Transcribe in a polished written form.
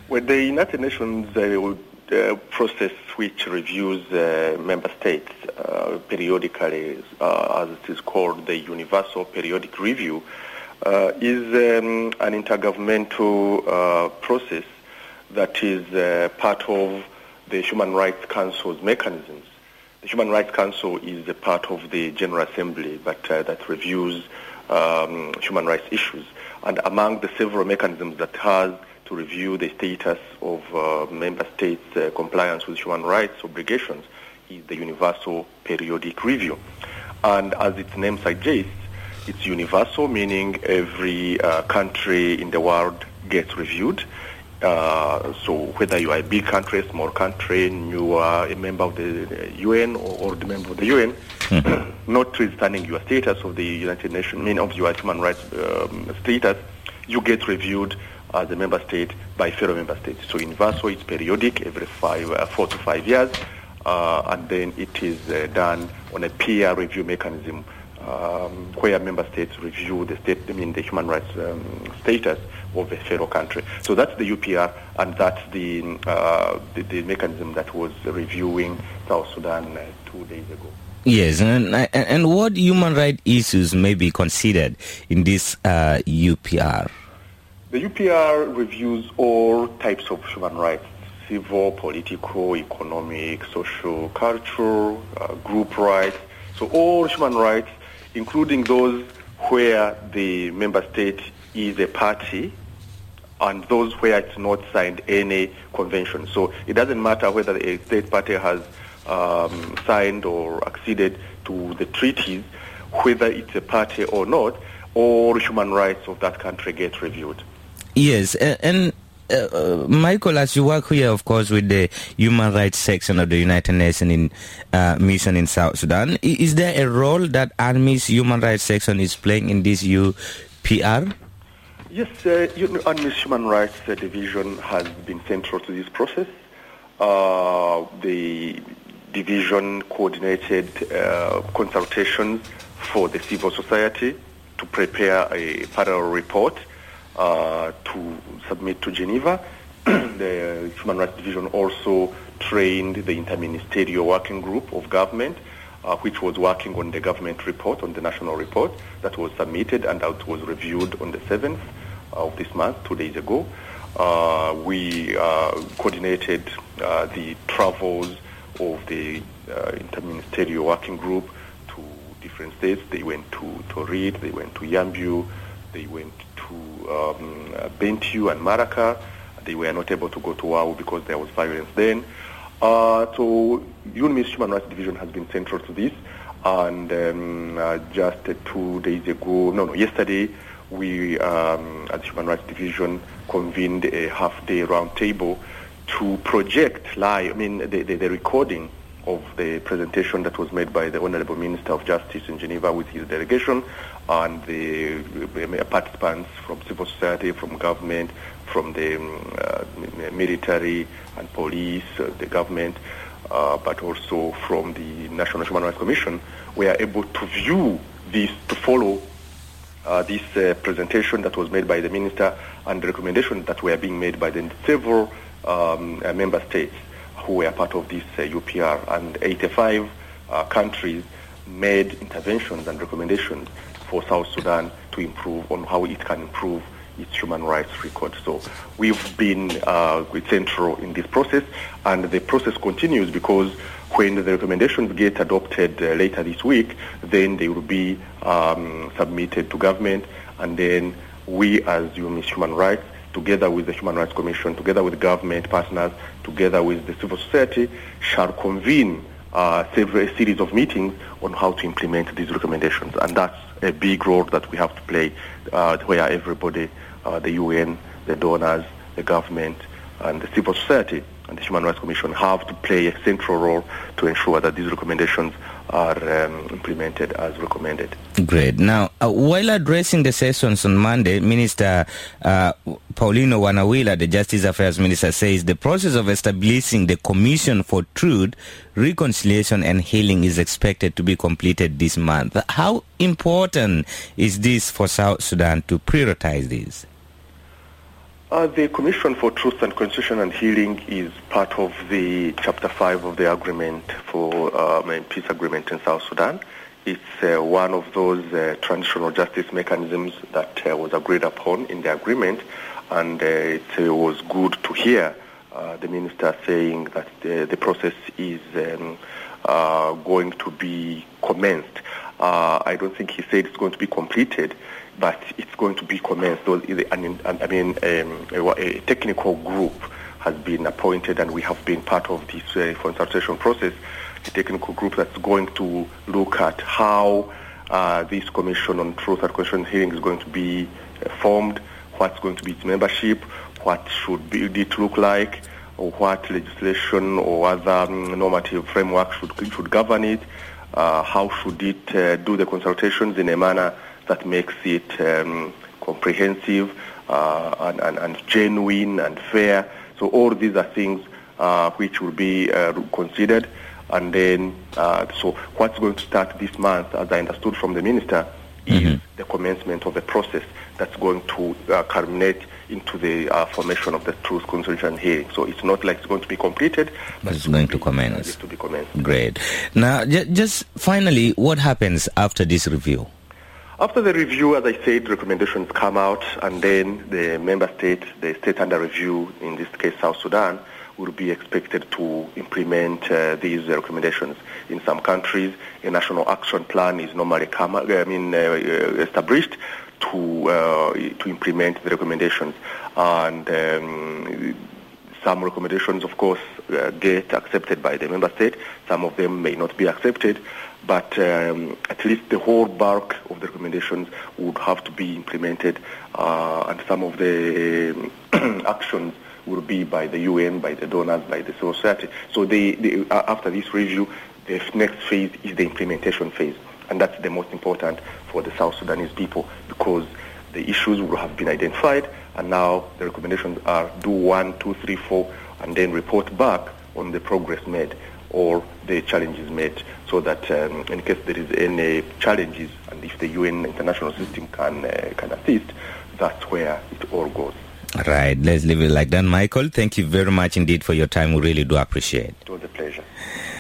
Well, the United Nations process which reviews member states periodically, as it is called, the Universal Periodic Review, is an intergovernmental process that is part of the Human Rights Council's mechanisms. The Human Rights Council is a part of the General Assembly that reviews human rights issues. And among the several mechanisms that has to review the status of member states' compliance with human rights obligations is the Universal Periodic Review. And as its name suggests, it's universal, meaning every country in the world gets reviewed. So whether you are a big country, a small country, you are a member of the UN or the member of the UN, notwithstanding your status of the United Nations, of your human rights status, you get reviewed as a member state by fellow member states. So universal is periodic, every 4 to 5 years, and then it is done on a peer review mechanism where member states review the human rights status of a fellow country. So that's the UPR, and that's the mechanism that was reviewing South Sudan 2 days ago. Yes, and what human rights issues may be considered in this UPR? The UPR reviews all types of human rights: civil, political, economic, social, cultural, group rights. So all human rights, including those where the member state is a party and those where it's not signed any convention. So it doesn't matter whether a state party has signed or acceded to the treaties, whether it's a party or not, all human rights of that country get reviewed. Yes, and Michael, as you work here, of course, with the Human Rights Section of the United Nations mission in South Sudan, is there a role that ANMI's Human Rights Section is playing in this UPR? Yes, ANMI's Human Rights Division has been central to this process. The division coordinated consultations for the civil society to prepare a parallel report to submit to Geneva. The Human Rights Division also trained the Interministerial Working Group of Government, which was working on the government report, on the national report that was submitted and that was reviewed on the 7th of this month, 2 days ago. We coordinated the travels of the Interministerial Working Group to different states. They went to Torit, they went to Yambio, they went to Bentiu and Maraka. They were not able to go to Wau because there was violence then. So UNMISS Human Rights Division has been central to this. And just 2 days ago, yesterday, we, as Human Rights Division, convened a half-day roundtable to project live, the recording of the presentation that was made by the Honorable Minister of Justice in Geneva with his delegation, and the participants from civil society, from government, from the military and police, the government, but also from the National Human Rights Commission, were able to view this, to follow this presentation that was made by the minister and the recommendations that were being made by the several member states who were part of this UPR. And 85 countries made interventions and recommendations for South Sudan to improve on how it can improve its human rights record. So we've been central in this process, and the process continues because when the recommendations get adopted later this week, then they will be submitted to government, and then we as UNMISS Human Rights, together with the Human Rights Commission, together with government partners, together with the civil society, shall convene a series of meetings on how to implement these recommendations. And that's a big role that we have to play, where everybody, the UN, the donors, the government, and the civil society and the Human Rights Commission have to play a central role to ensure that these recommendations are implemented as recommended. Great. Now, while addressing the sessions on Monday, Minister Paulino Wanawila, the Justice Affairs Minister, says the process of establishing the Commission for Truth, Reconciliation and Healing is expected to be completed this month. How important is this for South Sudan to prioritize this? The Commission for Truth and Constitution and Healing is part of the Chapter 5 of the agreement for peace agreement in South Sudan. It's one of those transitional justice mechanisms that was agreed upon in the agreement, and it was good to hear the minister saying that the process is going to be commenced. I don't think he said it's going to be completed, but it's going to be commenced. A technical group has been appointed, and we have been part of this consultation process. A technical group that's going to look at how this Commission on Truth and Constitution Hearing is going to be formed, what's going to be its membership, what should it look like, or what legislation or other normative framework should govern it, how should it do the consultations in a manner that makes it comprehensive and genuine and fair. So all these are things which will be considered. And then, so what's going to start this month, as I understood from the minister, is the commencement of the process that's going to culminate into the formation of the Truth, Constitution and Hearing. So it's not like it's going to be completed, but it's going to commence. It's to be commenced. Great. Now, just finally, what happens after this review? After the review, as I said, recommendations come out, and then the member state, the state under review, in this case South Sudan, will be expected to implement these recommendations. In some countries, a national action plan is normally established to implement the recommendations. And some recommendations, of course, get accepted by the member state. Some of them may not be accepted, but at least the whole bulk of the recommendations would have to be implemented, and some of the actions will be by the UN, by the donors, by the civil society. So after this review, the next phase is the implementation phase. And that's the most important for the South Sudanese people, because the issues will have been identified, and now the recommendations are do 1, 2, 3, 4, and then report back on the progress made or the challenges made, so that in case there is any challenges, and if the UN international system can assist, that's where it all goes. All right, let's leave it like that. Michael, thank you very much indeed for your time. We really do appreciate it. It was a pleasure.